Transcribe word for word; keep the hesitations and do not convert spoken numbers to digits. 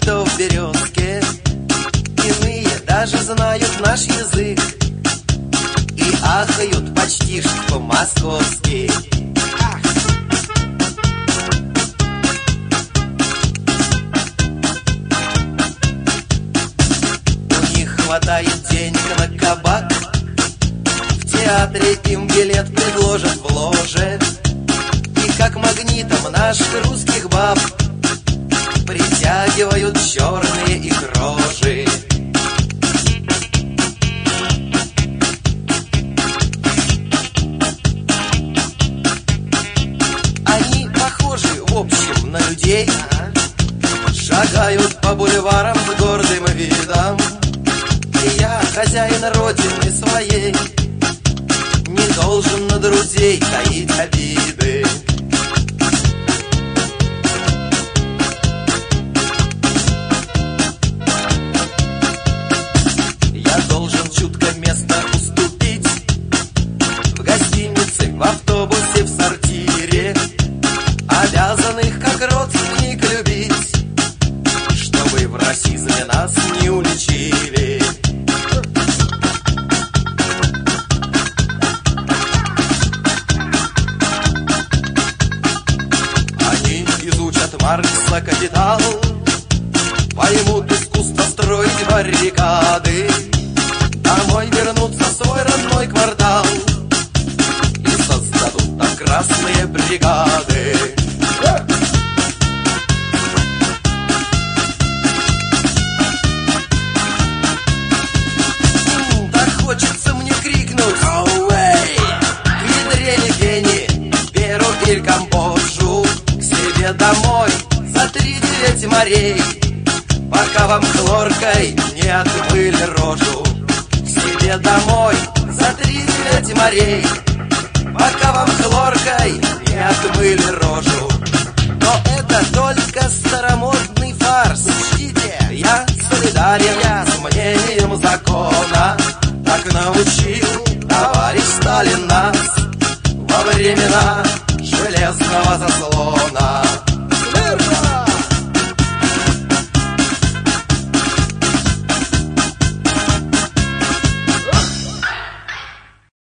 что в Березке. Иные даже знают наш язык и ахают почти что по-московски. У них хватает денег на кабак, в театре им билет предложат в ложе, и как магнитом наших русских баб притягивают черные их рожи. Они похожи, в общем, на людей, шагают по бульварам с гордым видом. И я, хозяин родины своей, не должен на друзей таить обиды. Я должен чутко место уступить в гостинице, в автобусе, в сортире, обязан их как родственник любить, чтобы в расизме нас не уличили. Они изучат Маркса, «Капитал», поймут искусство строить баррикады, домой вернутся в свой родной квартал и создадут там красные бригады. Так хочется мне крикнуть «Away!» к Ядрене, Вене, Перу или Камбоджу, к себе домой за три девять морей, пока вам хлоркой не отмыли рожу. К себе домой за три девять морей, пока вам хлоркой не отмыли рожу. Но это только старомодный фарс. Учтите, я солидарен я с мнением закона. Так научил товарищ Сталин нас во времена железного заслона.